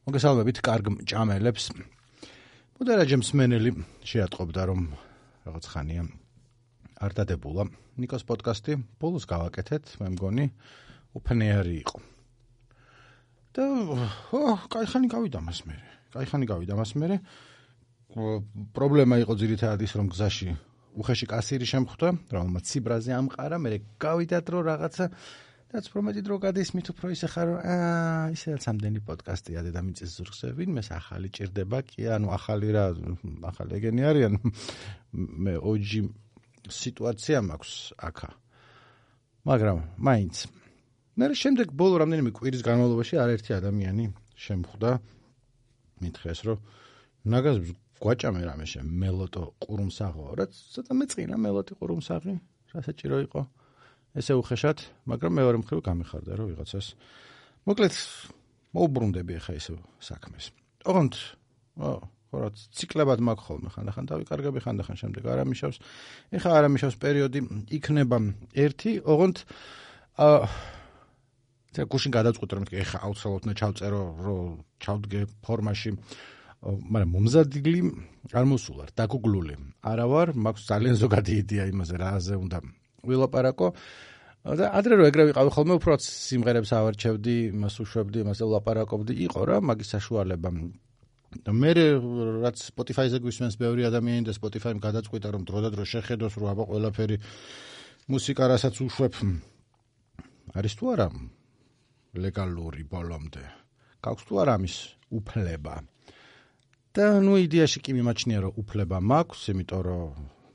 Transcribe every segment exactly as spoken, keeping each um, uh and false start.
მოგესალმებით კარგ ჭამელებს. მოდერაჯე მსმენელი შეატყობდა რომ რაღაც ხანია არ დადებულა ნიკოს პოდკასტი, ბოლოს გავაკეთეთ, მე მგონი უფნეარი იყო. და ო, კაი ხანი გავიდა მას მერე. კაი ხანი გავიდა მას მერე. პრობლემა იყო ძირითადად ის რომ გზაში უხეში კასირი შემხვდა, რომელმაც ციბრაზე ამყარა, მერე გავიდათ რომ რაღაცა რაც პრომეტი დრო გადის მით უფრო ისე ხარ აა ისედაც ამდენი პოდკასტია დედამიწის ზურგზე ვინმეს ახალი ჭირდება კი ანუ ახალი რა ახალი ეგენი არიან მე ოჯი სიტუაცია მაქვს აქა მაგრამ მაინც მე შემდეგ ბოლო რამდენიმე კვირის განმავლობაში არაერთი ადამიანი შემხვდა მითხეს რომ ნაგაზ გვაჭამე რამე შე მელოტო ყურუმსაღო რაც ცოტა მეწყინა მელოტი ყურუმსაღი რა საჭირო იყო ესე უხეშად, მაგრამ მეორე მხრივ გამიხარდა რომ ვიღაცას. მოკლედ მოუბრუნდები ახლა ისე საქმეს. ოღონდ, ო, ხორაც ციკლებად მაქვს ხოლმე ხანდახან დავიკარგები, ხანდახან შემდეგ არამიშავს. ეხლა არამიშავს პერიოდი იქნება ერთი, ოღონდ აა და გუშინ გადავწყვიტე რომ ეხლა აუცილებლად უნდა ჩავწერო, რომ ჩავდგე ფორმაში. მაგრამ მომზადილი არ მოსულარ, დაგუგლული. არა ვარ, მაქვს ძალიან ზოგადი იდეა იმაზე, რაზე უნდა ვილაპარაკო და ადრე რო ეგრე ვიყავი ხოლმე უფრო სიმღერებს ავარჩევდი, იმას უშვებდი, იმაზე ვლაპარაკობდი, იყო რა მაგის საშუალება. და მე რაც Spotify-ზე გვისმენს ბევრი ადამიანი და Spotify-მ გადაწყვიტა რომ დრო და დრო შეხედოს რომ აბა ყველაფერი მუსიკა რასაც უშვებ არის თუ არა ლეგალური ბოლომდე. გაქვს თუ არა ამის უფლება. და ნუ იდეაში კი მიმაჩნია რომ უფლება მაქვს, იმიტომ რომ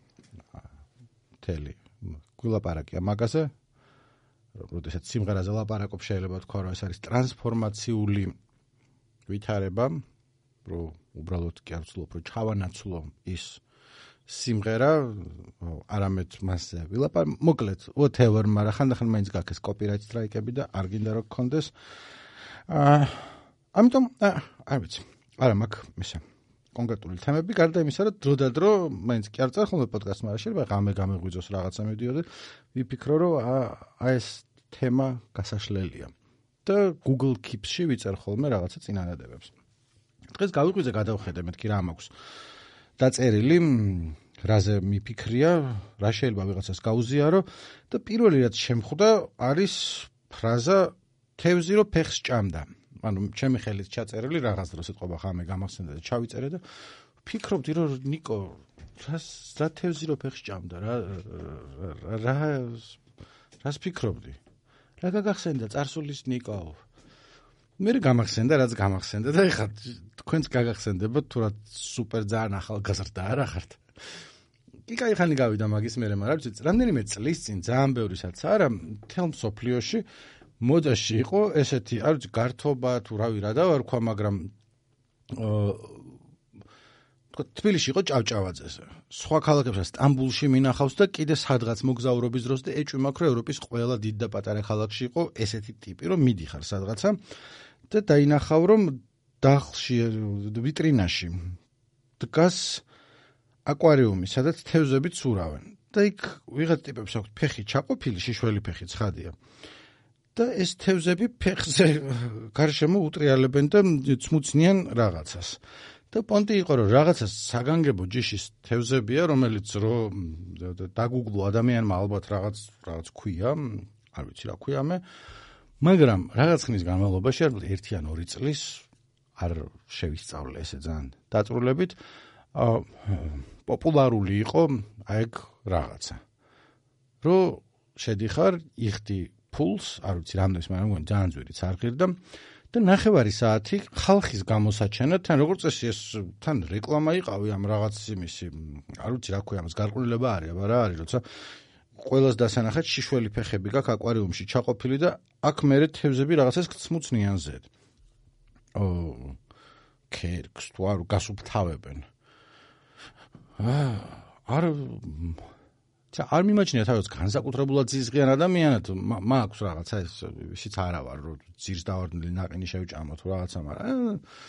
თელი გულაპარაკია მაგაზე, როდესაც სიმღერაზე ლაპარაკობ შეიძლება თქვა რომ ეს არის ტრანსფორმაციული ვითარება, რომ უბრალოდ კი არ ვცდილობ რომ ჩავანაცვლო ის სიმღერა, არამედ მასზე ვილაპარაკო, მოკლედ, whatever, მაგრამ ხანდახან მაინც გაქვს copyright strike-ები და არ გინდა რომ გქონდეს. აა, ამიტომ არ ვიცი, არა მაქვს მისა კონკრეტული თემები, გარდა იმისა, რომ დრო და დრო მაინც კი არ წარ ხოლმე პოდკასტს, მაგრამ შეიძლება ღამე გამეღვიძოს რაღაცა მედიოდე, ვიფიქრო, რომ აი ეს თემა გასაშლელია. და Google Keeps-ში ვიწერ ხოლმე რაღაცა წინადადებებს. დღეს გავიღვიძე, გადავხედე, მეთქი რა მაქვს დაწერილი, რაზე მიფიქრია, რა შეიძლება ვიღაცას გაუზიარო და პირველი რაც შემხვდა არის ფრაზა თევზი რო ფეხს ჭამდა. ანუ ჩემი ხელით ჩაწერილი რაღაც დროს ეთყობა ხამე გამახსენდა და ჩავიწერე და ვფიქრობდი რომ ნიკო რას რა თევზი რო ფეხს ჭამდა რა რა რას ფიქრობდი რა გაგახსენდა წარსულის ნიკო მე გამახსენდა რაც გამახსენდა და ეხლა თქვენც გაგახსენდება თუ რა სუპერ ძალიან ახალგაზრდა არ ახართ კი კაი ხანი გავიდა მაგის მერე მაგრამ ვიცი რამდენიმე წლის წინ ძალიან ბევრისაც არა თელ მსოფლიოში მოდაში იყო ესეთი არ ვიცი გართობა თუ რავი რა დავარქვა მაგრამ აა თქო თბილისში იყო ჭავჭავაძეზე სხვა ქალაქებსაც სტამბულში მინახავს და კიდე სადღაც მოგზაურობის დროს და ეჭვი მაქვს რომ ევროპის ყველა დიდ და პატარა ქალაქში იყო ესეთი ტიპი რომ მიდიხარ სადღაცა და დაინახავ რომ დახლში ვიტრინაში დგას აკვარიუმი სადაც თევზები ცურავენ და იქ ვიღაც ტიპებს აქვს ფეხი ჩაყოფილი შიშველი ფეხი ცხადია და ეს თევზები ფეხზე გარშემო უტრიალებენ და ცმუცნიან რაღაცას. და პონტი იყო რომ რაღაცას საგანგებო ჯიშის თევზებია, რომელიც რომ დაგუგლო ადამიანმა ალბათ რაღაც რაღაც ქვია, არ ვიცი რა ქვია მე, მაგრამ რაღაც ხნის განმავლობაში არ ერთი ან ორი წლის არ შევისწავლე ესე ძალიან დაწვრილებით, პოპულარული იყო აი ეგ რაღაცა. რომ შედიხარ, იხდი ფულს, არ ვიცი რამდენს, მაგრამ მგონი ძალიან ძვირიც არ ღირდა და ნახევარი საათი ხალხის გამოსაჩენად, თან როგორც წესი ეს თან რეკლამა იყავი ამ რაღაც იმისი, არ ვიცი რა ქვია, ამას გარყვნილება არის, აბა რა არის, როცა ყველას დასანახეთ შიშველი ფეხები გაქვს აკვარიუმში ჩაყოფილი და აქ მერე თევზები რაღაცას გწმუცნიან ზედ. ო კერკს თუ არ გასუფთავებენ. აა არ არ მიმაჩნია თავის განსაკუთრებულად ზიზღიან ადამიანად მაქვს რაღაცა ეს ისიც არა ვარ რომ ძირს დავარდნილი ნაყინი შევჭამო თუ რაღაცა მაგრამ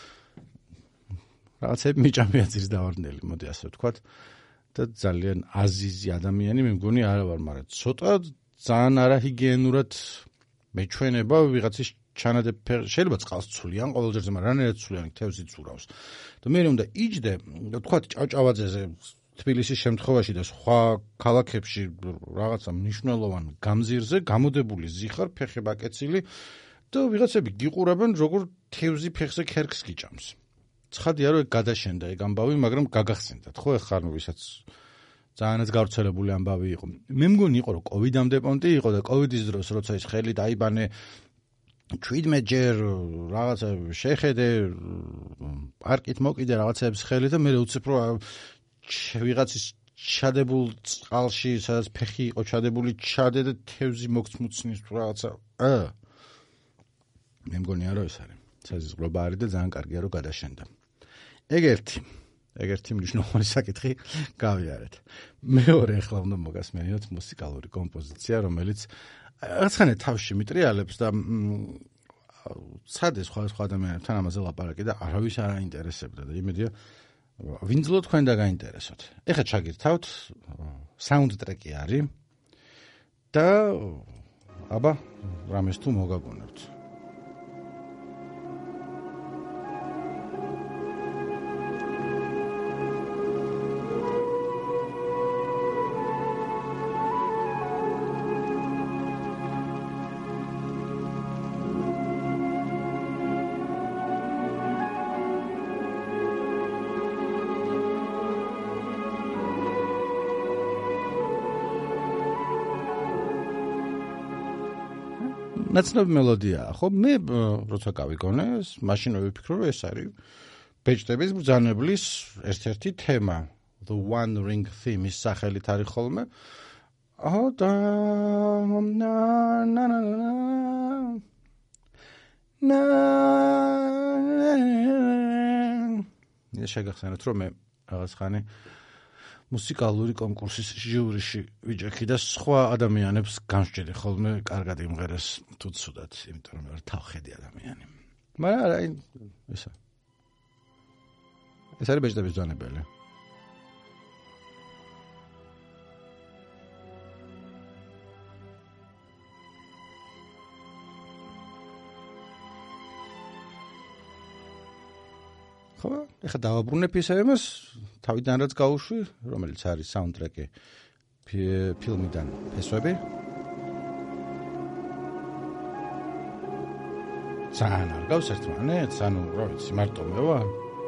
რაღაცები მიჭამია ძირს დავარდნილი მოდი ასე ვთქვათ და ძალიან აზიზი ადამიანი მე მგონი არა ვარ მაგრამ ცოტა ძალიან არაჰიგიენურად მეჩვენება ვიღაცის ჩანადებ შეიძლება წყალს ცვლიან ყოველჯერზე, მაგრამ რანაირად ცვლიან თევზი ცურავს. და მე უნდა იჯდე, თქვა ჭავჭავაძეზე თბილისის შემთხვევაში და სხვა ქალაქებში რაღაცა მნიშვნელოვან გამზირზე გამოდებული ზიხარ, ფეხება კეცილი და ვიღაცები გიყურებენ, როგორ თევზი ფეხზე ქერქს გიჭამს. ცხადია, რომ ეგ გადაშენდა ეგ ამბავი, მაგრამ გაგახსენდათ, ხო, ეხლა ნუ ვისაც ძალიანაც გავრცელებული ამბავი იყო. მე მგონი იყო, რომ კოვიდამდე პონტი იყო და კოვიდის დროს, როცა ის ხელი დაიბანე, ჩვიდმეტჯერ რაღაცა შეხედე, პარკით მოკიდე რაღაცების ხელი და მე უცებ რომ ვიღაცის ჩადებულ წყალში, სადაც ფეხი იყო ჩადებული, ჩადე და თევზი მოგცმუცნის რაღაცა. ა მე მგონია, რომ ეს არის საზღვრობა არის და ძალიან კარგია, რომ გადაშენდა. ეგ ერთი, ეგ ერთი მნიშვნელოვანი საკითხი გავიარეთ. მეორე ახლა უნდა მოგასმენიოთ მუსიკალური კომპოზიცია, რომელიც რაღაცხანე თავში მიტრიალებს და სადეს სხვა სხვა ადამიანებთან ამაზე ლაპარაკი და არავის არ აინტერესებდა და იმედია ვინძლო თქვენ და გაინტერესოთ. ეხლა ჩაგირთავთ, საუნდტრეკი არის და აბა რამეს თუ მოგაგონებთ. ნაცნობი მელოდიაა, ხო? მე როცა გავიგონე, მაშინ ვიფიქრო, რომ ეს არის ბეჭდების ბრძანებლის ერთ-ერთი თემა. The One Ring Theme ის სახელით არის ხოლმე. აჰა და না না না না ნე შეგახსენოთ, რომ მე რაღაც ხანი მუსიკალური კონკურსის ჟიურიში ვიჯექი და სხვა ადამიანებს განსჯერე ხოლმე კარგად იმღერეს თუ ცუდად, იმიტომ რომ ვარ თავხედი ადამიანი. მაგრამ არა, ესა. ეს არის ბეჭდების ბრძანებელი. ხო, ეხლა დავაბრუნებ ისე იმას, თავიდან რაც გავუშვი, რომელიც არის საუნდტრეკი ფილმიდან ფესვები. ძალიან არ გავს ერთმანეთს, ანუ რა ვიცი, მარტო მე ვარ.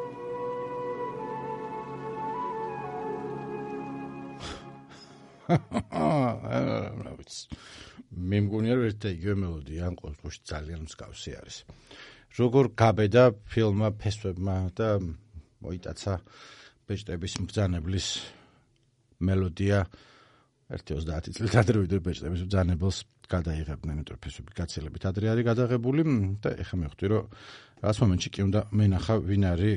რა ვიცი. მე მგონია, რომ ერთ იგივე მელოდია ან ყოველ შემთხვევაში ძალიან მსგავსი არის. როგორ გაბედა ფილმმა ფესვებმა და მოიტაცა ბეჭდების მბრძანებლის მელოდია ერთი ოცდაათი წლით ადრე ვიდრე ბეჭდების მბრძანებელს გადაიღებდნენ, იმიტომ რომ ფესვები გაცილებით ადრე არის გადაღებული და ეხლა მივხვდი, რომ რაღაც მომენტში კი უნდა მენახა ვინ არის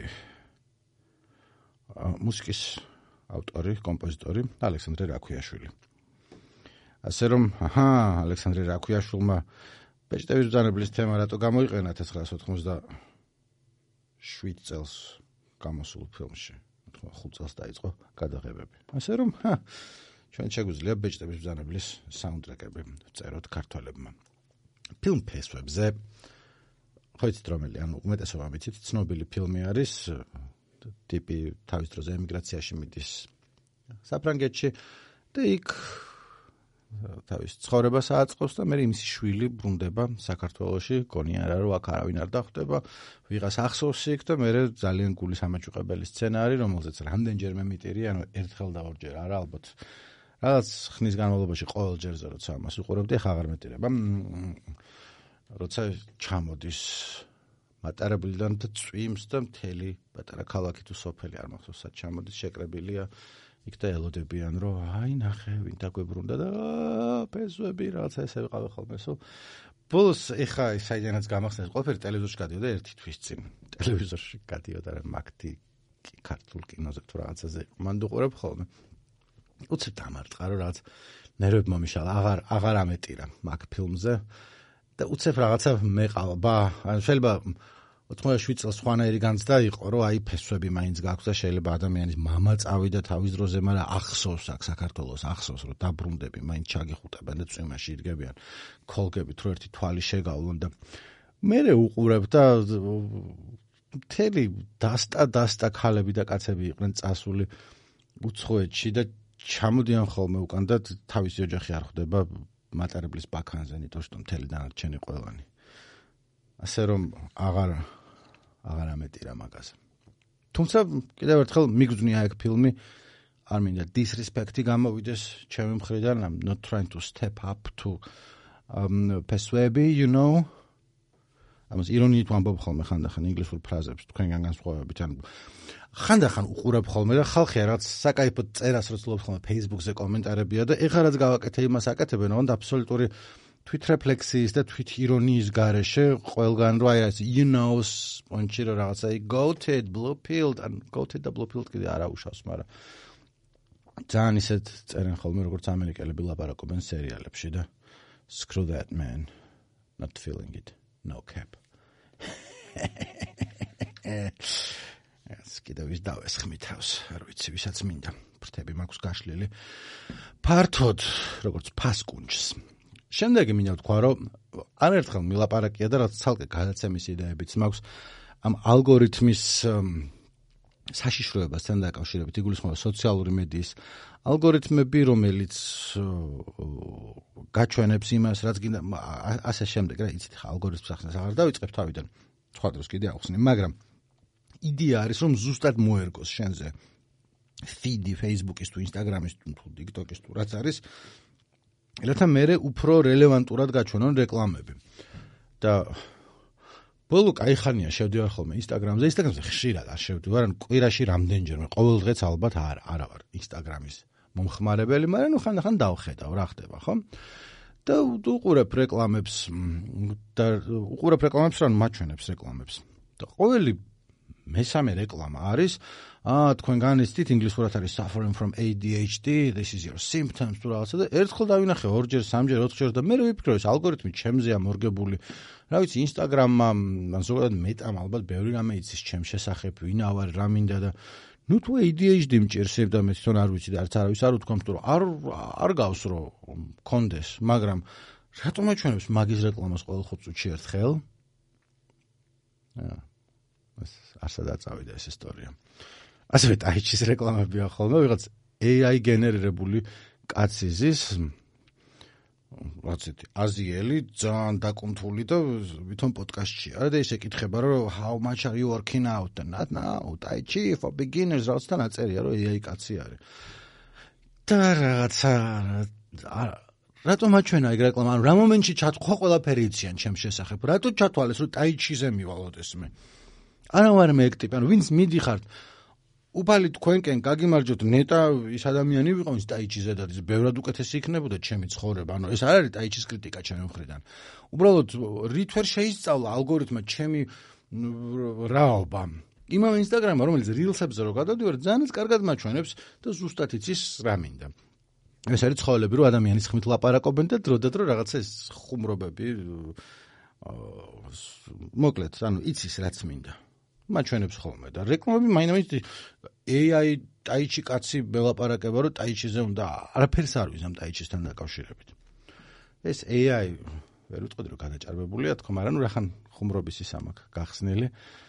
მუსიკის ავტორი, კომპოზიტორი ალექსანდრე რაქვიაშვილი. ასე რომ, აჰა, ალექსანდრე რაქვიაშვილმა ბეჭდების ბრძანებლის თემა რატო გამოიყენა ცხრაას ოთხმოცდაშვიდ წელს გამოსულ ფილმში. ხუთ წელს დაიწყო გადაღებები. ასე რომ, ჩვენ შეგვიძლია ბეჭდების ბრძანებლის საუნდტრეკები ვწეროთ ქართველებმა. ფილმ ფესვებზე ხო იცით რომელი, ანუ უმეტესობა ვიცით, ცნობილი ფილმი არის, ტიპი თავის დროზე ემიგრაციაში მიდის საფრანგეთში და იქ თავის ცხოვრებას აწყობს და მე იმისი შვილი ბრუნდება საქართველოში, გონია არა რომ აქ არავინ არ დახვდება, ვიღას ახსოვს იქ და მე ძალიან გულის ამაჭუყებელი სცენა არის, რომელზეც რამდენჯერმე მიტირი, ანუ ერთხელ და ორჯერ არა ალბათ. რაღაც ხნის განმავლობაში ყოველ ჯერზე როცა ამას ვიყურებდი, ახლა აღარ მეტირება. როცა ჩამოდის მატარებლიდან და წვიმს და მთელი პატარა ქალაქი თუ სოფელი არ მახსოვს სად ჩამოდის, შეკრებილია იქ და ელოდებიან, რომ აი ნახე, ვინ დაგვებრუნდა და ფესვები რაღაცა ესე ვიყავი ხოლმე, სულ. ბოლოს ეხა საიდანაც გამახსენეს, ყველაფერი ტელევიზორში გადიოდა ერთი თვის წინ. ტელევიზორში გადიოდა რა მაგთი ქართულ კინოზე თუ რაღაცაზე. მან დუყურებ ხოლმე. უცებ დამარტყა, რომ რაღაც ნერვები მომიშალა, აღარ აღარ ამეტირა მაგ ფილმზე და უცებ რაღაცა მეყავა. ბა, ან შეიძლება ოცდაშვიდ წელს სხვანაირი განცდა იყო, რომ აი ფესვები მაინც გაქვს და შეიძლება ადამიანის მამა წავიდა თავის დროზე, მაგრამ ახსოვს აქ საქართველოს, ახსოვს, რომ დაბრუნდები, მაინც ჩაგიხუტებენ და წვიმაში იდგებიან, ქოლგებით, რომ ერთი თვალი შეგავლონ და მე უყურებ და მთელი დასტა დასტა ქალები და კაცები იყვნენ წასული უცხოეთში და ჩამოდიან ხოლმე უკან და თავისი ოჯახი არ ხვდება მატარებლის ბაქანზე, იმიტომ რომ მთელი დანარჩენი ყველანი. ასე რომ აღარ აღარ ამეტირა მაგაზე. თუმცა კიდევ ერთხელ მიგძვნია ეგ ფილმი, არ მინდა disrespect-ი გამოვიდეს ჩემი მხრიდან, I'm not trying to step up to um, persuade, you know. ამას ირონიით ვამბობ ხოლმე ხანდახან ინგლისურ ფრაზებს თქვენგან განსხვავებით, ან ხანდახან უყურებ ხოლმე და ხალხი რაღაც საკაიფო წერას როცლობს ხოლმე Facebook-ზე კომენტარებია და ეხლა რაც გავაკეთე იმას აკეთებენ, ოღონდ აბსოლუტური თვით რეფლექსიის და თვით ირონიის გარეშე ყველგან რო აი you know პონჩი რო რაღაცა goated blue pilled and goated და blue pilled კიდე არ აუშავს, მაგრამ ძალიან ისეთ წერენ ხოლმე როგორც ამერიკელები ლაპარაკობენ სერიალებში და screw that man, not feeling it, no cap. ეს კიდევ ის დავესხმი თავს, არ ვიცი ვისაც მინდა. ფრთები მაქვს გაშლილი. ფართოდ, როგორც ფასკუნჯს. შემდეგი მინდა ვთქვა, რომ არერთხელ მილაპარაკია და რაც ცალკე გადაცემის იდეებიც მაქვს ამ ალგორითმის საშიშროებასთან დაკავშირებით, იგულისხმება სოციალური მედიის ალგორითმები, რომელიც გაჩვენებს იმას, რაც გინდა ასე შემდეგ, რა იცით, ალგორითმს ახსნას აღარ დავიწყებ თავიდან. სხვა დროს კიდე ახსნი, მაგრამ იდეა არის, რომ ზუსტად მოერგოს შენზე feed-ი Facebook-ის თუ Instagram-ის თუ TikTok-ის თუ რაც არის, რათა მერე უფრო რელევანტურად გაჩვენონ რეკლამები. და ბოლო კაი ხანია შევდივარ ხოლმე Instagram-ზე, Instagram-ზე ხშირად არ შევდივარ, ან კვირაში რამდენჯერმე, ყოველ დღეც ალბათ არ არა ვარ Instagram-ის მომხმარებელი, მაგრამ ნუ ხანდახან დავხედავ, რა ხდება, ხო? და უყურებ რეკლამებს და უყურებ რეკლამებს, რა მაჩვენებს რეკლამებს. და ყოველი მესამე რეკლამა არის, აა თქვენ განიცდით ინგლისურად არის suffering from A D H D, this is your symptoms თუ რაღაცა და ერთხელ დავინახე ორჯერ, სამჯერ, ოთხჯერ და მე ვიფიქრე, ეს ალგორითმი ჩემზეა მორგებული. რა ვიცი, Instagram-მა, ან ზოგადად მეტამ ალბათ ბევრი რამე იცის ჩემ შესახებ, ვინა ვარ, რა მინდა და ნუ თუ A D H D მჭირს და მე თვითონ არ ვიცი და არც არავის არ უთქვამს, რომ არ არ გავს რომ კონდეს, მაგრამ რატომ აჩვენებს მაგის რეკლამას ყოველ ხუთ წუთში ერთხელ? აა ეს არსადაც წავიდა ეს ისტორია. ასევე ტაიჩის რეკლამებია ხოლმე, ვიღაც A I გენერირებული კაცი ზის, რაცეთ, აზიელი, ძალიან დაკუნთული და ვითომ პოდკასტშია და ისე ეკითხება, რომ how much are you working out? Not now, Tai Chi for beginners, რაღაცთან აწერია, რომ A I კაცი არის. და რაღაცა რატომ აჩვენა ეგ რეკლამა? რა მომენტში ჩათქვა ყველაფერი იციან ჩემს შესახებ? რატო ჩათვალეს, რომ Tai Chi-ზე მივალოდეს მე? არა ვარ მე ეგ ტიპი, ანუ ვინც მიდიხართ უფალი თქვენკენ გაგიმარჯოთ, ნეტა ის ადამიანი ვიყო, ვინც Tai Chi-ზე დადის, ბევრად უკეთესი იქნებოდა ჩემი ცხოვრება. ანუ ეს არ არის Tai Chi-ის კრიტიკა ჩემი მხრიდან. უბრალოდ რით ვერ შეისწავლა ალგორითმმა ჩემი რაობა. იმავე Instagram-მა, რომელიც Reels-ებზე რო გადავდივარ, ძალიან კარგად მაჩვენებს და ზუსტად იცის რა მინდა. ეს არის ცხოველები, რომ ადამიანის ხმით ლაპარაკობენ და დრო და დრო რაღაცა ეს ხუმრობები მოკლედ, ანუ იცის რაც მინდა. მაჩვენებს ხოლმე და რეკლამები მაინც A I Tai Chi კაცი ველაპარაკება, რომ Tai Chi-ზე უნდა არაფერს არ ვიცი ამ Tai Chi-სთან დაკავშირებით. ეს A I ვერ ვიტყოდი რომ გადაჭარბებულია თქო, მაგრამ ნუ რახან ხუმრობის ის ამაქვს გახსნილი.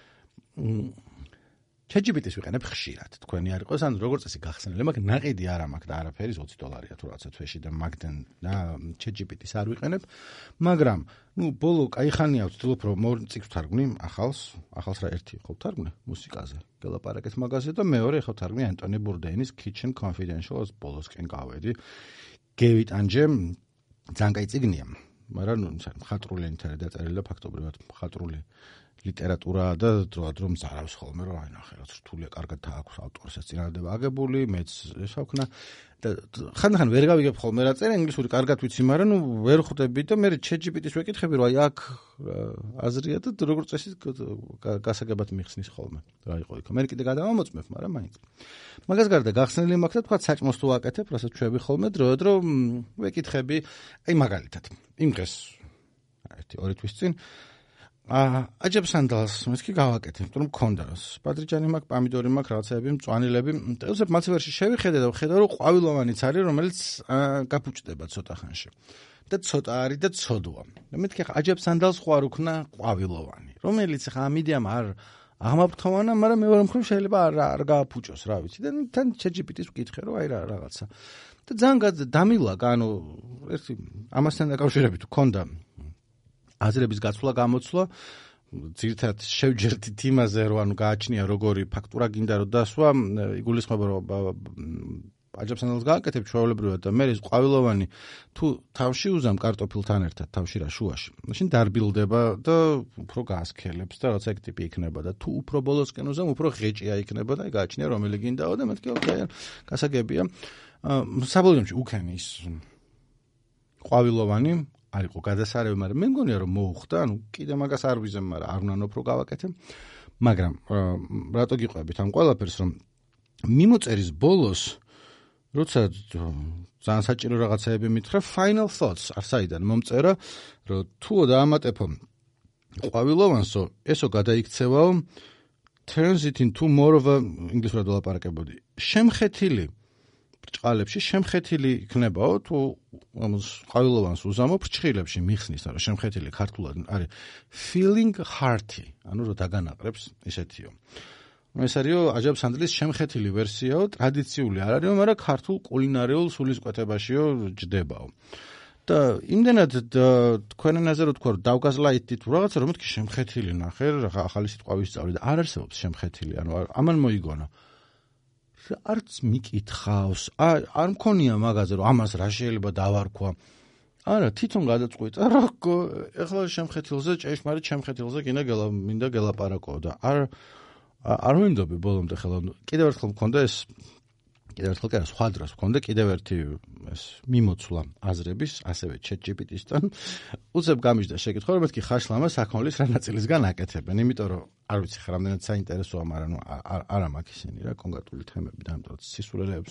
ChatGPT-ს ვიყენებ ხშირად, თქვენი არ იყოს, ან როგორც წესი გახსნილი, მაგრამ ნაყიდი არ მაქვს და არაფერი ოცი დოლარია თუ რაღაცა თვეში და მაგდენ და ChatGPT-ს არ ვიყენებ, მაგრამ ნუ ბოლო კაი ხანია ვცდილობ რომ მოვწიქ თარგმნი ახალს, ახალს რა ერთი ხო თარგმნი მუსიკაზე. გელაპარაკეთ მაგაზე და მეორე ხო თარგმნი Anthony Bourdain-ის Kitchen Confidential-ს ბოლოსკენ გავედი. გევიტანჯე ძალიან კაი წიგნია, მაგრამ ნუ მხატვრული ენითაა დაწერილი და ფაქტობრივად მხატვრული ლიტერატურაა და დროდადრო მზარავს ხოლმე რომ აი ნახე რა რთულია, კარგად აქვს ავტორსაც წინადადება აგებული, მეც ესავქნა და ხანდახან ვერ გავიგებ ხოლმე რა წერა ინგლისური კარგად ვიცი, მაგრამ ნუ ვერ ხვდები და მე ChatGPT-ს ვეკითხები რომ აი აქ აზრია და როგორც წესი გასაგებად მიხსნის ხოლმე რა იყო იქ. მე კიდე გადავამოწმებ, მაგრამ მაინც. მაგას გარდა გახსნილი მაქვს და თქვა საჭმოს თუ ვაკეთებ, რასაც ჩვევი ხოლმე დროდადრო ვეკითხები, აი მაგალითად იმ დღეს ერთი ორი თვის წინ აჯებს სანდალს მეთქი გავაკეთე, რომ მქონდა. პატრიჭანი მაქვს, პამიდორი მაქვს, რაღაცები, მწვანილები. ეხლა მაცივერში შევიხედე და ვხედავ, რომ ყვავილოვანიც არის, რომელიც გაფუჭდება ცოტა ხანში. და ცოტა არის და ცოდვა. და მეთქი ხა აჯებს სანდალს ხوار უქნა ყვავილოვანი, რომელიც ხა ამიდიამ არ აღმაფრთოვანა, მაგრამ მეორე მხრივ შეიძლება არ არ გააფუჭოს, რა ვიცი. და თან ChatGPT-ს ვკითხე, რომ აი რა რაღაცა. და ძალიან დამილაგა, ანუ ერთი ამასთან დაკავშირებით ვქონდა აზრების გაცვლა გამოცვლა, ძირთად შევჯერდით იმაზე, რომ ანუ გააჩნია როგორი ფაქტურა გინდა რომ დასვა, იგულისხმება რომ აჯებს სანდალს გააკეთებ ჩვეულებრივად და მე ეს ყვავილოვანი თუ თავში უზამ კარტოფილთან ერთად თავში რა შუაში. მაშინ დარბილდება და უფრო გაასქელებს და რაღაცა ეგ ტიპი იქნება და თუ უფრო ბოლოსკენ უზამ უფრო ღეჭია იქნება და გააჩნია რომელი გინდაო და მეთქი ოკეი, გასაგებია. საბოლოოში უკენი ის ყვავილოვანი არ იყო გადასარევი, მაგრამ მე მგონია რომ მოუხდა, ანუ კიდე მაგას არ ვიზემ, მაგრამ არ უნდა უფრო გავაკეთე. მაგრამ რატო გიყვებით ამ ყველაფერს, რომ მიმოწერის ბოლოს როცა ძალიან საჭირო რაღაცეები მითხრა, final thoughts არსაიდან მომწერა, რომ თუო დაამატებო ყვავილოვანსო, ესო გადაიქცევაო, turns it into more of a ინგლისურად ვლაპარაკებოდი. შემხეთილი ბრჭყალებში შემხეთილი იქნებაო, თუ ამას ყვავილოვანს უზამო ბრჭყილებში მიხსნის, რომ შემხეთილი ქართულად არის feeling hearty, ანუ რომ დაგანაყრებს ისეთიო. ეს არისო აჯებს სანდლის შემხეთილი ვერსიაო, ტრადიციული არ არისო, მაგრამ ქართულ კულინარიულ სულისკვეთებაშიო ჯდებაო. და იმდენად თქვენ ენაზე რო თქვა, რომ დავგაზლაიტით რაღაცა, რომ მეთქი შემხეთილი ნახე, რა ახალი სიტყვა ვისწავლე და არ არსებობს შემხეთილი, ანუ ამან მოიგონა. არც მიკითხავს, არ მქონია მაგაზე, რომ ამას რა შეიძლება დავარქვა. არა, თვითონ გადაწყვიტა, რომ ეხლა შემხეთილზე, ჭეშმარიტ შემხეთილზე გინდა გელა მინდა გელაპარაკო და არ არ ვინდობი ბოლომდე ხელა. კიდევ ერთხელ მქონდა ეს კიდევ ერთხელ კი არა, სხვა დროს მქონდა კიდევ ერთი ეს მიმოცვლა აზრების, ასევე ChatGPT-სთან. უცებ გამიჯდა შეკითხვა, რომ მეთქი ხაშლამა საქონლის რა ნაწილისგან აკეთებენ, იმიტომ რომ არ ვიცი ხა რამდენად საინტერესოა, მაგრამ ნუ არა მაქვს ისინი რა კონკრეტული თემები დამტვერთ სისულელეებს.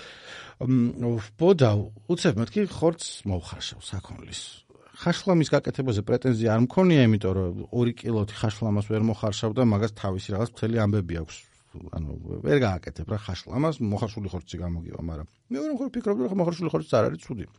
ვბოდა, უცებ მეთქი ხორცს მოვხარშავ საქონლის. ხაშლამის გაკეთებაზე პრეტენზია არ მქონია, იმიტომ რომ ორი კილოთი ხაშლამას ვერ მოხარშავ და მაგას თავისი რაღაც მთელი ამბები აქვს. ანუ ვერ გააკეთებ რა ხაშლამას, მოხარშული ხორცი გამოგივა, მაგრამ მე ვერ ვფიქრობდი, რომ მოხარშული ხორცი არ არის ცუდი.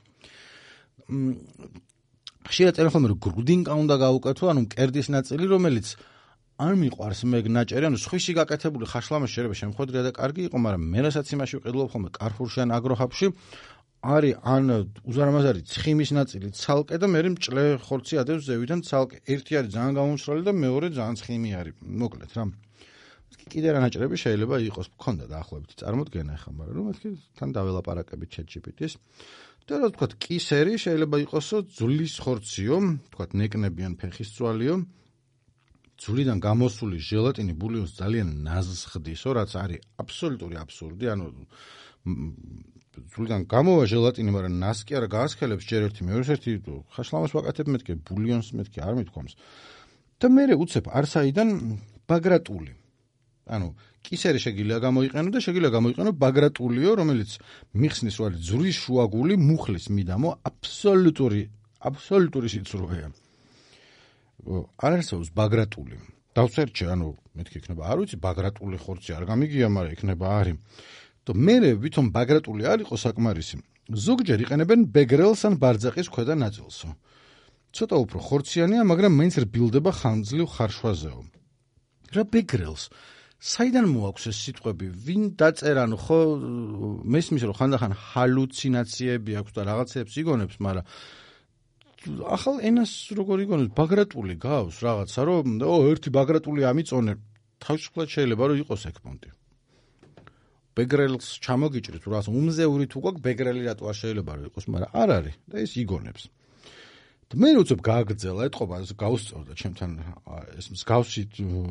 ხშირად წერენ ხოლმე, რომ გრუდინკა უნდა გაუკეთო, ანუ მკერდის ნაწილი, რომელიც არ მიყვარს მე ნაჭერი, ანუ სხვისი გაკეთებული ხაშლამა შეიძლება შემხვედრია და კარგი იყო, მაგრამ მე რასაც იმაში ვყიდულობ ხოლმე კარფურში ან აგროჰაბში, არის ან უზარმაზარი ცხიმის ნაწილი ცალკე და მე მჭლე ხორცი ადევს ზევიდან ცალკე. ერთი არის ძალიან გამომსრალი და მეორე ძალიან ცხიმი არის. მოკლედ რა. კიდე რა ნაჭრები შეიძლება იყოს, მქონდა დაახლოებით წარმოდგენა ახლა, მაგრამ რომ მეთქი თან დაველაპარაკებით ChatGPT-ს. და რა ვთქვათ, კისერი შეიძლება იყოსო ძვლის ხორციო, ვთქვათ ნეკნებიან ფეხის წვალიო. ძვლიდან გამოსული ჟელატინი ბულიონს ძალიან ნაზს ხდისო, რაც არის აბსოლუტური აბსურდი, ანუ ძვლიდან გამოვა ჟელატინი, მაგრამ ნას კი არა გაასქელებს ჯერ ერთი, მეორე ერთი ხაშლამას ვაკეთებ მეთქი ბულიონს მეთქი არ მithქვამს. და მე უცებ არსაიდან ბაგრატული. ანუ კისერი შეგიძლია გამოიყენო და შეგიძლია გამოიყენო ბაგრატულიო, რომელიც მიხსნის რომ არის ძვლის შუაგული მუხლის მიდამო, აბსოლუტური აბსოლუტური სიცრუეა. არ არსებობს ბაგრატული. დავწერჩე, ანუ მეთქი იქნება, არ ვიცი, ბაგრატული ხორცი არ გამიგია, მაგრამ იქნება არის. და მე ვითომ ბაგრატული არ იყო საკმარისი. ზოგჯერ იყენებენ ბეგრელს ან ბარძაყის ქვედა ნაწილსო. ცოტა უფრო ხორციანია, მაგრამ მაინც რბილდება ხანძლივ ხარშვაზეო. რა ბეგრელს? საიდან მოაქვს ეს სიტყვები? ვინ დაწერა, ნუ ხო მესმის რომ ხანდახან ჰალუცინაციები აქვს და რაღაცეებს იგონებს, მაგრამ ახალ ენას როგორ იგონებს? ბაგრატული გავს რაღაცა, რომ ო ერთი ბაგრატული ამიწონე, თავისუფლად შეიძლება რომ იყოს ეგ პონტი. ბეგრელს ჩამოგიჭრით, რაღაც უმზეური თუ გვაქვს ბეგრელი რატო არ შეიძლება რომ იყოს, მაგრამ არ არის და ეს იგონებს. და მე უცებ გააგრძელა, ეთყობა გავსწორდა ჩემთან ეს მსგავსი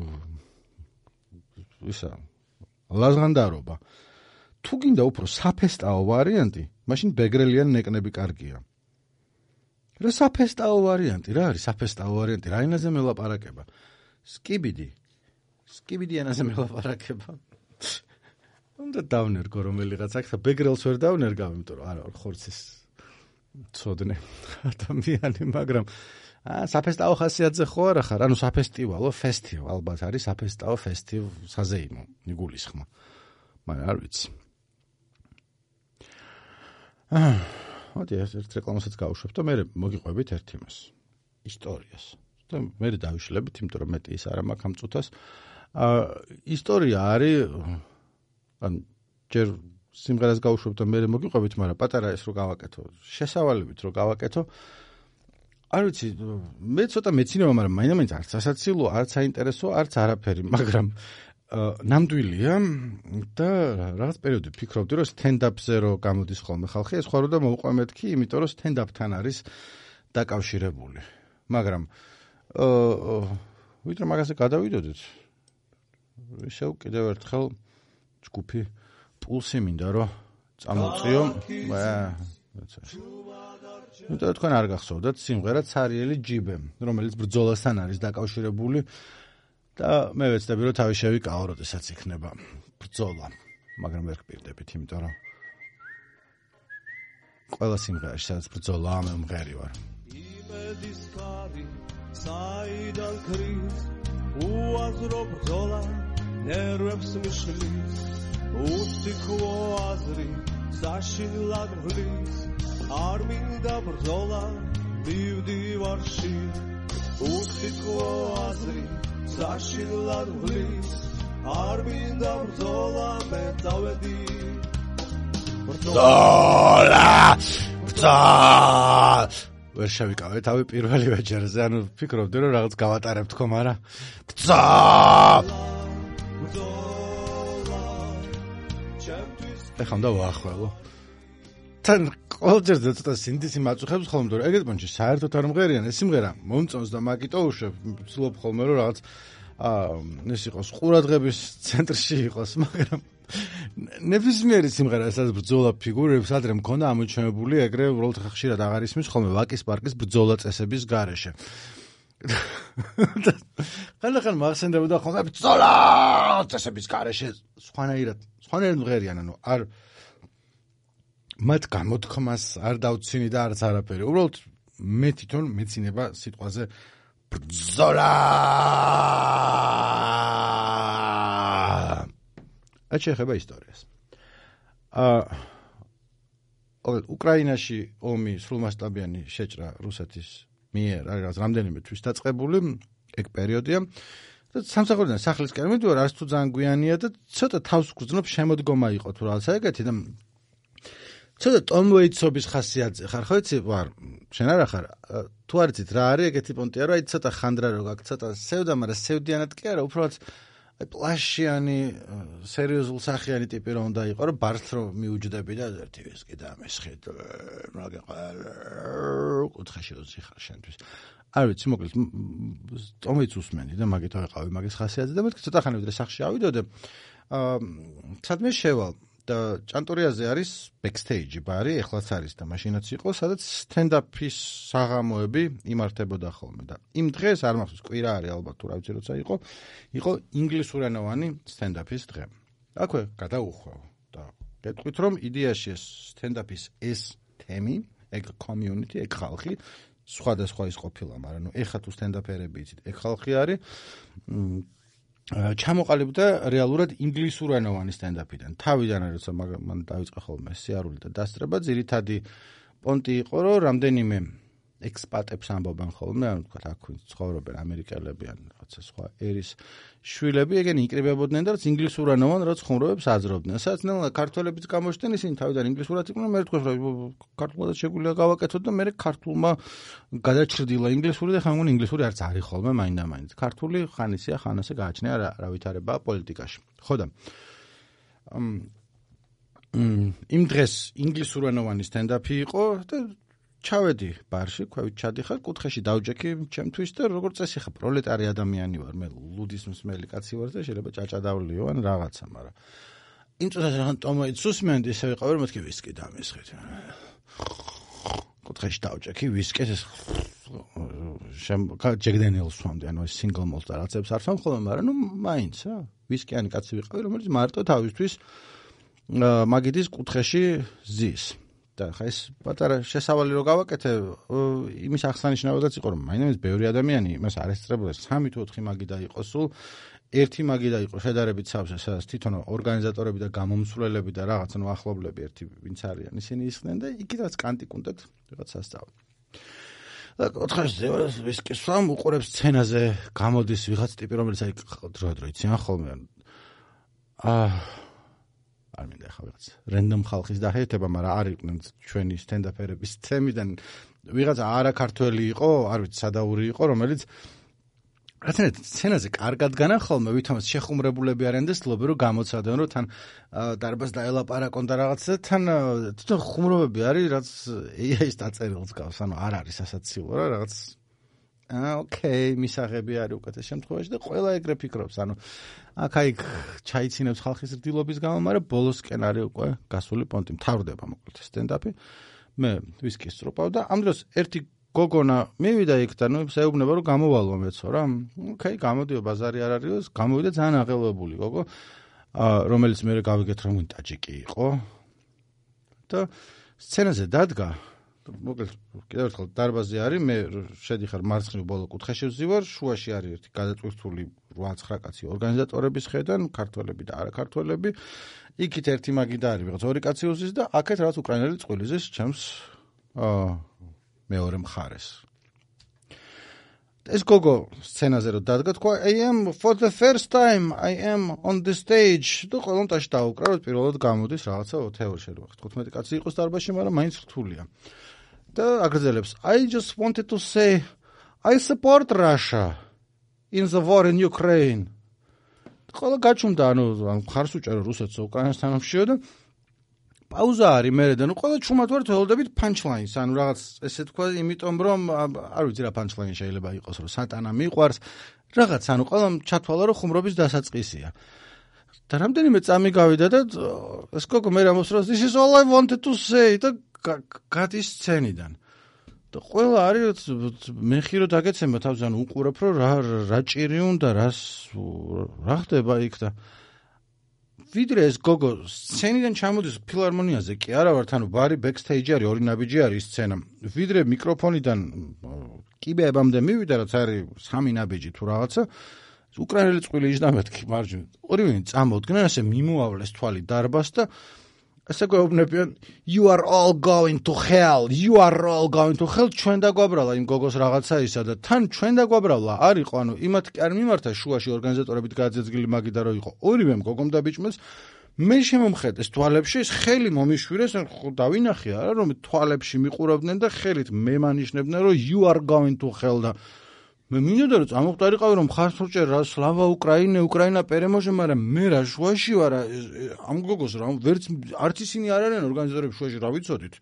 ისა ლაზღანდარობა. თუ გინდა უფრო საფესტაო ვარიანტი, მაშინ ბეგრელიან ნეკნები კარგია. რა საფესტაო ვარიანტი, რა არის საფესტაო ვარიანტი? რა ენაზე მელაპარაკება? სკიბიდი. სკიბიდი ენაზე მელაპარაკება. უნდა დავნერგო რომელიღაც აქ და ბეგრელს ვერ დავნერგავ, იმიტომ რომ არა ხორცის ცოდნე ადამიანი, მაგრამ აა საფესტაო ხასიათზე ხო არა ხარ? ანუ საფესტივალო, ფესტივალ ალბათ არის საფესტაო ფესტივ საზეიმო, იგულისხმა. მაგრამ არ ვიცი. აა, მოდი ერთ რეკლამასაც გავუშვებ და მე მოგიყვებით ერთ იმას. ისტორიას. და მე დავიშლებით, იმიტომ რომ მეტი ის არა მაქვს ამ წუთას. აა, ისტორია არის ან ჯერ სიმღერას გავუშვებ და მე მოგიყვებით, მაგრამ პატარა ეს რო გავაკეთო, შესავალებით რო გავაკეთო. არ ვიცი, მე ცოტა მეცინებო, მაგრამ მაინდა-მაინც არც სასაცილო, არც საინტერესო, არც არაფერი, მაგრამ ნამდვილია და რაღაც პერიოდი ფიქრობდი, რომ stand-up-ზე რო გამოდის ხოლმე ხალხი, ეს ხوارო და მოვყვე მეთქი, იმიტომ რომ stand-up-თან არის დაკავშირებული. მაგრამ აა ვიდრე მაგაზე გადავიდოდეთ. ისევ კიდევ ერთხელ ჯგუფი პულსი მინდა რომ წამოწიო. და თქვენ არ გახსოვდათ სიმღერა ცარიელი ჯიბე, რომელიც ბრძოლასთან არის დაკავშირებული და მე ვეცდები რომ თავი შევიკავო, როდესაც იქნება ბრძოლა, მაგრამ ვერ გპირდებით, იმიტომ რომ ყველა სიმღერაში სადაც ბრძოლაა, მე მღერი ვარ. იმედის ხარი საიდან ქრის უაზრო ბრძოლა ნერვებს მიშლის უსტიქო აზრი საშინლად ღვლის არ მინდა ბრძოლა მივდივარში უსტიქო აზრი საშინლად ღვლის არ მინდა ბრძოლა მე დავედი ბრძოლა ბრძოლა ვერ შევიკავე თავი პირველი ვეჭერზე, ანუ ფიქრობდი რომ რაღაც გავატარებ თქო, მაგრამ ბრძოლა ეხლა უნდა ვაახველო. თან ყოველჯერზე ცოტა სინდისი მაწუხებს ხოლმე, რომ ეგეთ პონჩი საერთოდ არ მღერიან, ეს სიმღერა მომწონს და მაგიტო უშვებ, ვცდილობ ხოლმე რომ რაღაც აა ეს იყოს ყურადღების ცენტრში იყოს, მაგრამ ნებისმიერი სიმღერა, სადაც ბრძოლა ფიგურებს ადრე მქონდა ამოჩენებული, ეგრე უბრალოდ ხშირად აღარ ისმის ხოლმე ვაკის პარკის ბრძოლა წესების გარეშე. ხანდახან მახსენდებოდა ხოლმე ბრძოლა წესების გარეშე, სხვანაირად, სხვანაირად მღერიან, ანუ არ მათ გამოთქმას არ დავცინი და არც არაფერი. უბრალოდ მე თვითონ მეცინება სიტყვაზე ბრძოლა. რაც შეეხება ისტორიას. აა უკრაინაში ომი სრულმასშტაბიანი შეჭრა რუსეთის მიერ არის რამდენიმე თვის დაწყებული, ეგ პერიოდია. და სამსახურიდან სახლისკენ მიდივარ, არც თუ ძალიან გვიანია და ცოტა თავს გრძნობ შემოდგომა იყო თუ რაღაცა ეგეთი და ცოტა ტომ ვეიტსობის ხასიათზე ხარ, ხო იცი, ვარ, შენ არა ხარ, თუ არ იცით რა არის ეგეთი პონტია, რომ აი ცოტა ხანდრა რო გაქვს, ცოტა სევდა, მაგრამ სევდიანად კი არა, უბრალოდ აი პლაშიანი, სერიოზულ სახიანი ტიპი რომ უნდა იყო, რომ ბართ რო მიუჯდები და ერთი ვისკი და მესხი კუთხეში უძიხარ შენთვის. არ ვიცი, მოკლედ ტომიც უსმენი და მაგით ვიყავი მაგის ხასიათზე და მეთქი ცოტა ხანი ვიდრე სახლში ავიდოდე. აა სადმე შევალ და ჭანტურიაზე არის ბექსტეიჯი ბარი, ეხლაც არის და მაშინაც იყო, სადაც სტენდაპის საღამოები იმართებოდა ხოლმე და იმ დღეს არ მახსოვს, კვირა არის ალბათ თუ რა ვიცი როცა იყო, იყო ინგლისურენოვანი სტენდაპის დღე. აქვე გადაუხვევ და გეტყვით რომ იდეაში ეს სტენდაპის ეს თემი, ეგ community, ეგ ხალხი სხვადასხვა ის ყოფილა, მაგრამ ნუ ეხა თუ სტენდაპერები იცით, ეგ ხალხი არის ჩამოყალიბდა რეალურად ინგლისურენოვანი სტენდაპიდან. თავიდან როცა მან დაიწყო ხოლმე სიარული და დასწრება, ძირითადი პონტი იყო, რომ რამდენიმე ექსპატებს ამბობენ ხოლმე, ანუ თქვა აქ ცხოვრობენ ამერიკელები ან რაღაცა სხვა ერის შვილები, ეგენი იკრიბებოდნენ და რაც ინგლისურენოვან რაც ხუმრობებს აძრობდნენ. სადაც ნელა ქართველებიც გამოჩნდნენ, ისინი თავიდან ინგლისურად იყვნენ, მე თქვა რომ ქართულად შეგვიძლია გავაკეთოთ და მე ქართულმა გადაჭრილა ინგლისური და ხან ინგლისური არც არის ხოლმე მაინდა-მაინც. ქართული ხანისია, ხანასე გააჩნია რა ვითარება პოლიტიკაში. ხო და იმ დღეს ინგლისურენოვანი სტენდაპი იყო და ჩავედი ბარში, ქვევით ჩადიხარ, კუთხეში დავჯექი ჩემთვის და როგორც წესი ხა პროლეტარი ადამიანი ვარ, მე ლუდის მსმელი კაცი ვარ და შეიძლება ჭაჭადავლიო ან რაღაცა, მაგრამ იმ წუთას რან ტომოიც უსმენდი, ისე ვიყავი რომ მეთქი ვისკი დამესხეთ. კუთხეში დავჯექი ვისკი ეს შემ ჯეგდენელს ვამდი, ანუ ეს სინგლ მოლტ და რაღაცებს არ ვამ ხოლმე, მაგრამ ნუ მაინც რა, ვისკიანი კაცი ვიყავი, რომელიც მარტო თავისთვის მაგიდის კუთხეში ზის. და ხა ეს პატარა შესავალი რო გავაკეთე, იმის აღსანიშნავადაც იყო, რომ მაინც ბევრი ადამიანი იმას არ ესწრებოდა, სამი თუ ოთხი მაგი დაიყო სულ, ერთი მაგი დაიყო შედარებით სავსე, სადაც თვითონ ორგანიზატორები და გამომსვლელები და რაღაც ნუ ახლობლები ერთი ვინც არიან, ისინი ისხდნენ და იქითაც კანტიკუნდად რაღაც სასწავლი. და ოთხაშზე ვისკის სამ უყურებს სცენაზე გამოდის ვიღაც ტიპი, რომელიც აი დრო-დრო იციან ხოლმე. აა არ მინდა ხა ვიღაც რენდომ ხალხის დაჰეთება, მაგრამ არ იყვნენ ჩვენი სტენდაპერების თემიდან ვიღაც არაქართველი იყო, არ ვიცი სადაური იყო, რომელიც რადგან სცენაზე კარგად განახოლმე, ვითომაც შეხუმრებულები არიან და ცდილობენ რომ გამოცადონ, რომ თან დარბაზს დაელაპარაკონ და რაღაცა და თან თვითონ ხუმრობები არის, რაც ეი აის დაწერილს გავს, ანუ არ არის ასაცილო რა რაღაც აა ოკეი, მისაღები არის უკეთეს შემთხვევაში და ყველა ეგრე ფიქრობს, ანუ აქ-აიქ ჩაიცინებს ხალხის რდილობის გამო, მაგრამ ბოლოსკენ არის უკვე გასული პონტი, მთავრდება მოკლედ სტენდაპი. მე ვისკის წრუპავ და ამ დროს ერთი გოგონა მივიდა იქ და ნუ შეეუბნება რომ გამოვალო მეცო რა. ოკეი, გამოდიო, ბაზარი არ არისო, გამოვიდა ძალიან აღელვებული გოგო, რომელიც მე გავიგეთ რომ ტაჯიკი იყო. და სცენაზე დადგა. მოკლედ კიდევ ერთხელ დარბაზი არის, მე შედიხარ მარცხნივ ბოლო კუთხეში ვზივარ, შუაში არის ერთი გადაწყვეტილი რვა ცხრა კაცი ორგანიზატორების ხედან, ქართველები და არაქართველები. იქით ერთი მაგი და არის ვიღაც ორი კაცი უზის და აქეთ რაღაც უკრაინელი წყვილიზის ჩემს აა მეორე მხარეს. ეს გოგო სცენაზე რო დადგა, თქვა I am for the first time I am on the stage. და ყველამ ტაში დაუკრა, რომ პირველად გამოდის რაღაცა თეორიაში რო თხუთმეტი კაცი იყოს დარბაზში, მაგრამ მაინც რთულია. და აგრძელებს I just wanted to say I support Russia in the war in Ukraine. ყველა გაჩუმდა, ანუ მხარს უჭერო რუსეთს უკრაინასთან ომშიო და პაუზა არის მერე და ნუ ყველა ჩუმად ვართ ველოდებით punchline-ს, ანუ რაღაც ესე თქვა, იმიტომ რომ არ ვიცი რა punchline შეიძლება იყოს, რომ სატანა მიყვარს, რაღაც, ანუ ყველა ჩათვალა რომ ხუმრობის დასაწყისია. და რამდენიმე წამი გავიდა და ეს გოგო მე ამბობს რომ this is all I wanted to say და გადის სცენიდან. და ყველა არის მე ხირო დაგეცემა თავს, ანუ უყურებ რომ რა რა ჭირი უნდა, რას რა ხდება იქ და ვიდრე ეს გოგო სცენიდან ჩამოდის ფილარმონიაზე კი არა ვართ, ანუ ბარი ბექსტეიჯი არის, ორი ნაბიჯი არის სცენა. ვიდრე მიკროფონიდან კიბეებამდე მივიდა, რაც არის სამი ნაბიჯი თუ რაღაცა, უკრაინელი წყვილი იჯდა მეთქი მარჯვნივ. ორივე წამოდგნენ, ასე მიმოავლეს თვალი დარბაზს და ასე გვეუბნებიან you are all going to hell, you are all going to hell. ჩვენ დაგვაბრალა იმ გოგოს რაღაცა ისა და თან ჩვენ დაგვაბრალა არ იყო, ანუ იმათ კი არ მიმართა შუაში ორგანიზატორებით გაძეძგილი მაგი და რო იყო ორივემ გოგომ დაბიჭმეს. მე შემომხედეს თვალებში, ეს ხელი მომიშვირეს, დავინახე არა რომ თვალებში მიყურავდნენ და ხელით მე მანიშნებდნენ რომ you are going to hell და მე მინდოდა რომ წამოვყარიყავი რომ ხარს უჭერ რა სლავა უკრაინე, უკრაინა პერემოჟე, მაგრამ მე რა შუაში ვარ ამ გოგოს რა ვერც არც ისინი არ არიან ორგანიზატორები შუაში რა ვიცოდით.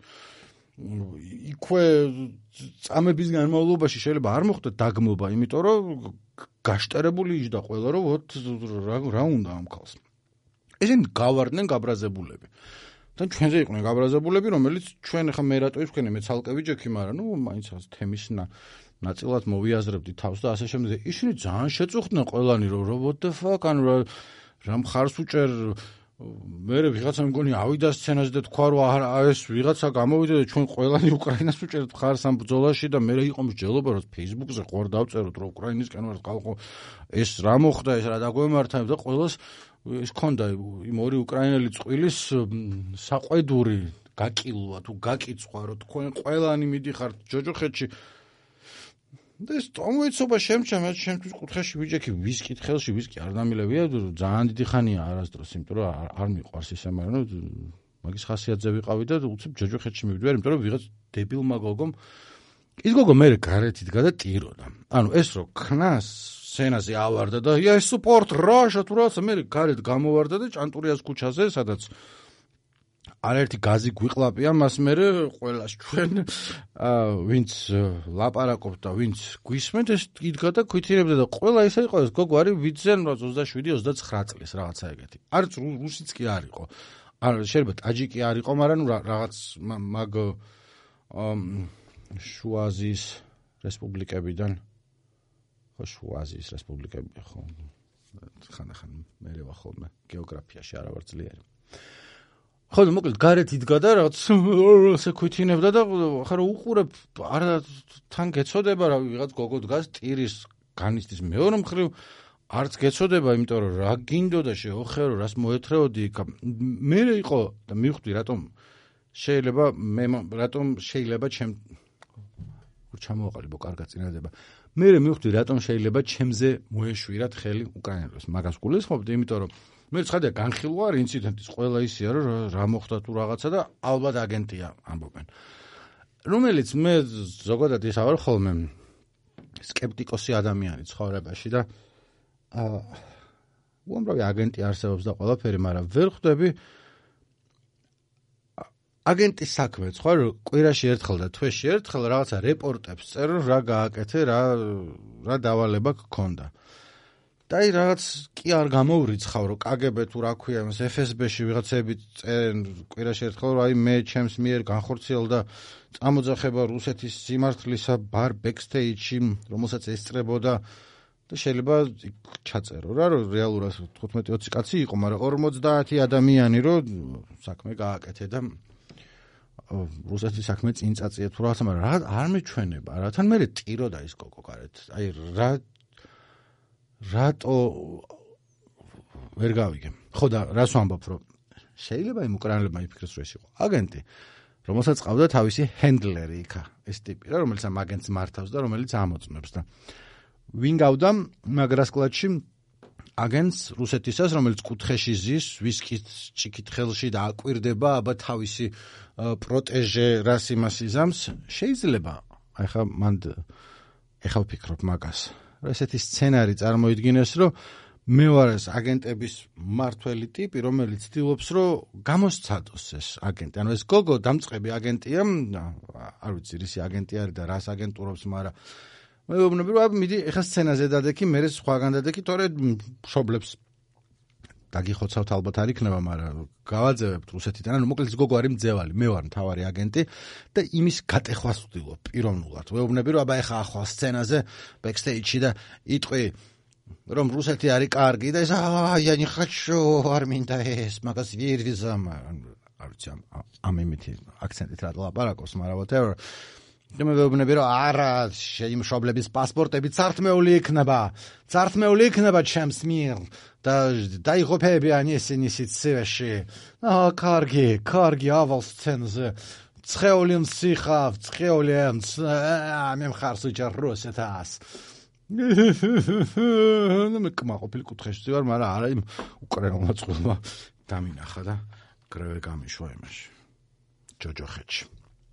იქვე წამების განმავლობაში შეიძლება არ მოხდა დაგმობა, იმიტომ რომ გაშტერებული იჯდა ყველა რომ ვოთ რა რა უნდა ამ ხალხს. ესენი გავარდნენ გაბრაზებულები. და ჩვენზე იყვნენ გაბრაზებულები, რომელიც ჩვენ ხა მე რატო ვიქნე მე ცალკე ვიჯექი, მაგრამ ნუ მაინც თემის ნაწილად მოვიაზრებდი თავს და ასე შემდეგ. ისინი ძალიან შეწუხდნენ ყველანი რომ what the fuck, ანუ რა მხარს უჭერ. მე ვიღაცა მგონი ავიდა სცენაზე და თქვა რომ ეს ვიღაცა გამოვიდა და ჩვენ ყველანი უკრაინას უჭერთ მხარს ამ ბრძოლაში და მე იყო მსჯელობა რომ Facebook-ზე ყوار დავწეროთ რომ უკრაინისკენ ვარ ხალხო, ეს რა მოხდა, ეს რა დაგვემართა და ყველას ეს ქონდა იმ ორი უკრაინელი წყვილის საყვედური გაკილვა თუ გაკიცხვა რომ თქვენ ყველანი მიდიხართ ჯოჯოხეთში. და ეს ტომოიცობა შემჩა, მე შემთხვევით კუთხეში ვიჯექი ვისკი ხელში, ვისკი არ დამილევია, ძალიან დიდი ხანია არასდროს, იმიტომ რომ არ მიყვარს ისე, მაგრამ მაგის ხასიათზე ვიყავი და უცებ ჯოჯოხეთში მივდივარ, იმიტომ რომ ვიღაც დებილმა გოგომ ის გოგო მე გარეთ იდგა და ტიროდა. ანუ ეს რო ქნას სცენაზე ავარდა და I support Russia თუ რაღაცა, მე გარეთ გამოვარდა და ჭანტურიას ქუჩაზე, სადაც არაერთი გაზი გვიყლაპია, მას მერე ყველას ჩვენ ვინც ლაპარაკობთ და ვინც გვისმენთ, ეს იდგა და ქვითირებდა და ყველა ისე იყო, ეს გოგო არის ვიძენ ოცდაშვიდი ოცდაცხრა წლის რაღაცა ეგეთი. არც რუსიც კი არ იყო. არ შეიძლება ტაჯიკი არ იყო, მაგრამ რაღაც მაგ შუა აზიის რესპუბლიკებიდან ხო შუა აზიის რესპუბლიკები ხო ხანდახან მე ვახოლმე გეოგრაფიაში არა ვარ ძლიერი. ხო და მოკლედ გარეთ იდგა და რაღაც ასე ქვითინებდა და ხა რა უყურებ არა თან გეცოდება რა ვიღაც გოგო დგას ტირის განიცდის მეორე მხრივ არც გეცოდება იმიტომ რომ რა გინდოდა შეოხერო რას მოეთრეოდი მე იყო და მივხვდი რატომ შეიძლება მე რატომ შეიძლება ჩემ ჩამოვაყალიბო კარგად წინადება მე მივხვდი რატომ შეიძლება ჩემზე მოეშვირათ ხელი უკრაინელებს მაგას გულისხმობდი იმიტომ რომ მე ცხადია განხილვა არ ინციდენტის ყველა ისია რომ რა მოხდა თუ რაღაცა და ალბათ აგენტია ამბობენ რომელიც მე ზოგადად ის ავარ ხოლმე სკეპტიკოსი ადამიანი ცხოვრებაში და აა უამრავი აგენტი არსებობს და ყველაფერი მაგრამ ვერ ხვდები აგენტის საქმეც ხო რომ კვირაში ერთხელ და თვეში ერთხელ რაღაცა რეპორტებს წერო რა გააკეთე რა რა დავალება გქონდა და აი რაღაც კი არ გამოურიცხავ რომ კაგებე თუ რა ქვია მას ეფ ეს ბეში ვიღაცები წერენ კვირაში ერთხელ რომ აი მე ჩემს მიერ განხორციელდა წამოძახება რუსეთის სიმართლისა ბარ ბექსტეიჯში რომელსაც ესწრებოდა და შეიძლება ჩაწერო რა რომ რეალურად თხუთმეტი ოცი კაცი იყო მაგრამ ორმოცდაათი ადამიანი რომ საქმე გააკეთე და რუსეთის საქმე წინ წაწია თუ რაღაცა მაგრამ რა არ მეჩვენება რათან მე ტიროდა ის გოგო გარეთ აი რა რატო ვერ გავიგე ხო და რას ვამბობ რომ შეიძლება იმ უკრაინელებმა იფიქრეს რომ ეს იყო აგენტი რომელსაც ყავდა თავისი ჰენდლერი იქა ეს ტიპი რა რომელიც ამ აგენტს მართავს და რომელიც ამოწმებს და ვინ გავდა მაგრას კლატში აგენტს რუსეთისას რომელიც კუთხეში ზის ვისკით ჭიქით ხელში და აკვირდება აბა თავისი პროტეჟე რას იმას იზამს შეიძლება აი ხა მან ეხა ვფიქრობ მაგას ესეთი სცენარი წარმოიდგინეს რომ მე ვარ ეს აგენტების მართველი ტიპი რომელიც ცდილობს რომ გამოსცადოს ეს აგენტი ანუ ეს გოგო დამწყები აგენტია არ ვიცი რისი აგენტი არის და რას აგენტურობს მაგრამ მე ვუბნები რომ მიდი ეხა სცენაზე დადექი მე სხვაგან დადექი თორე მშობლებს დაგიხოცავთ ალბათ არ იქნება მაგრამ გავაძევებთ რუსეთიდან ანუ მოკლედ გოგო არის მძევალი მე ვარ მთავარი აგენტი და იმის გატეხვას ვცდილობ პიროვნულად ვეუბნები რომ აბა ეხა ახლა სცენაზე ბექსტეიჯში და იტყვი რომ რუსეთი არის კარგი და ეს აი я не хочу არ მინდა ეს მაგას ვერ ვიზამ არ ვიცი ამ იმითი აქცენტით რა ლაპარაკობს მაგრამ whatever და მე ვეუბნები რომ არა იმ მშობლების პასპორტები წართმეული იქნება წართმეული იქნება ჩემს მიერ და დაიღუპებიან ისინი სიცივეში აა კარგი კარგი ავალ სცენაზე ცხეული მსიხავ ცხეული მე მხარს უჭერ რუსეთას ნუ მე კმაყოფილი კუთხეში ვარ მაგრამ არა იმ უკრაინულმა წყვილმა დამინახა და გრევე გამიშვა იმაში ჯოჯოხეთში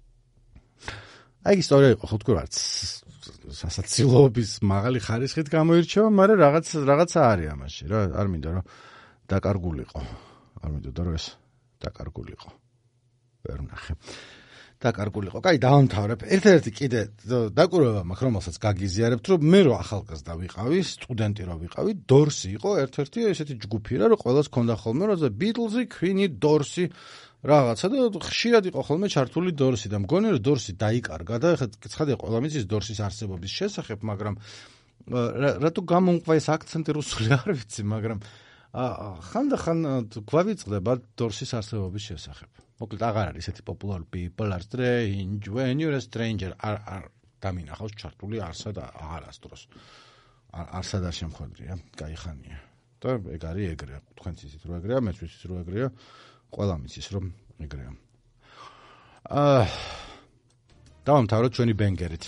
აი ისტორია იყო ხო თქვი რაც სასაცილოების მაღალი ხარისხით გამოირჩევა, მაგრამ რაღაც რაღაცა არის ამაში რა, არ მინდა რომ დაკარგულიყო. არ მინდოდა რომ ეს დაკარგულიყო. ვერ ნახე. დაკარგულიყო. კაი, დავამთავრებ. ერთ-ერთი კიდე დაკვირვება მაქვს, რომელსაც გაგიზიარებთ, რომ მე რო ახალგაზრდა ვიყავი, სტუდენტი რო ვიყავი, დორსი იყო ერთ-ერთი ესეთი ჯგუფი რა, რომ ყველას ქონდა ხოლმე, რომ ბიტლზი, ქვინი, დორსი რაღაცა და ხშირად იყო ხოლმე ჩართული დორსი და მგონი რომ დორსი დაიკარგა და ეხლა ცხადია ყველა მიცის დორსის არსებობის შესახებ, მაგრამ რატო გამომყვა ეს აქცენტი რუსული არ ვიცი, მაგრამ ხანდახან გვავიწყდება დორსის არსებობის შესახებ. მოკლედ აღარ არის ესეთი პოპულარული people are strange when you're a stranger არ არ დამინახავს ჩართული არსა და აღარასდროს. არსა და შემხვედრია, გაიხანია. და ეგ არის ეგრეა, თქვენც ისიც რო ეგრეა, მეც ისიც რო ეგრეა. ყველა მიცის რომ ეგრეა. აა დავამთავროთ ჩვენი ბენგერით.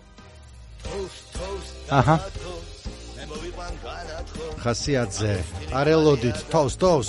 აჰა. ხასიათზე. არელოდით თავს თავს.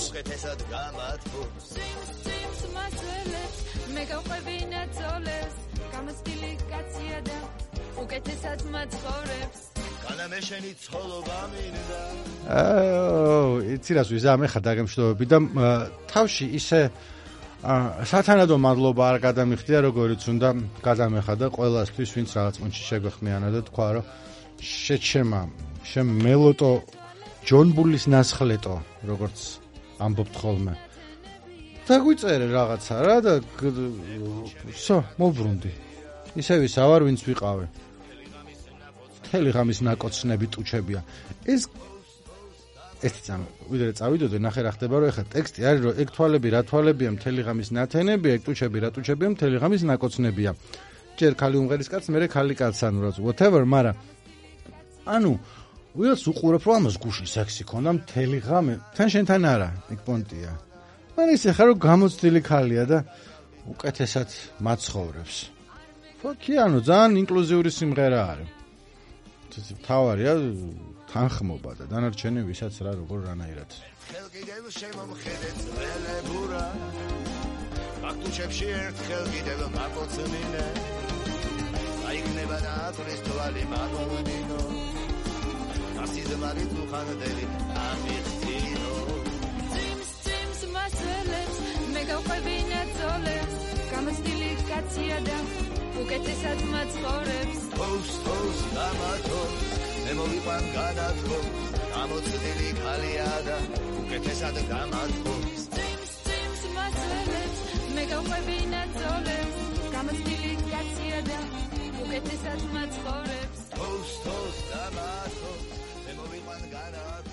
მე გავყვებინა ძოლებს, გამოსტილი კაცია და უკეთესად მაცხოვრებს. განამეშენი ცოლობა მინდა. აო, იცი რას ვიზამე ხა დაგემშვიდობები და თავში ისე სათანადო მადლობა არ გადამიხდია როგორიც უნდა გადამეხა და ყველასთვის ვინც რაღაც მომენტში შეგვეხმიანა და თქვა რომ შეჩემა შენ მელოტო ჯონბულის ნასხლეტო როგორც ამბობთ ხოლმე დაგვიწერე რაღაცა რა და всё მოbrunდი ისე ვისა ვარ ვინც ვიყავე მთელი ღამის ნაკოცნები ტუჩებია ეს ეს წამ ვიდრე წავიდოდე ნახე რა ხდება, რომ ეხლა ტექსტი არის, რომ ეგ თვალები რა თვალებია, მთელი ღამის ნათენებია, ეგ ტუჩები რა ტუჩებია, მთელი ღამის ნაკოცნებია. ჯერ ქალი უმღერის კაცს, მერე ქალი კაცს, ანუ რა whatever, მაგრამ ანუ ვიღაც უყურებ, რომ ამას გუში სექსი ქონდა მთელი ღამე, თან შენთან არა, ეგ პონტია. მაგრამ ისე ხარ, რომ გამოცდილი ქალია და უკეთესად მაცხოვრებს. ფოქი, ანუ ძალიან ინკლუზიური სიმღერა არის. ცოტა თავარია თანხმობა და დანარჩენი ვისაც რა როგორ რანაირად. ხელგიდევ შემომხედეთ ველებურა აქტუჩებში ერთხელ კიდევ მაკოცმინე აიქნება ნატრის თვალი მაგონინო ასიზმარი თუხანდელი ამიხტინო ძიმს ძიმს მასელებს მე გავყვებინე ძოლებს გამოცდილი კაცია და უკეთესად მაცხოვრებს თოს თოს დამათოს მე მოვიყვან განათქოს გამოცდილი ქალია და უკეთესად გამათქოს ძიმს ძიმს მასელებს მე გავყვებინე ძოლებს გამოცდილი კაცია და უკეთესად მაცხოვრებს თოს თოს დამათოს მე მოვიყვან განათქოს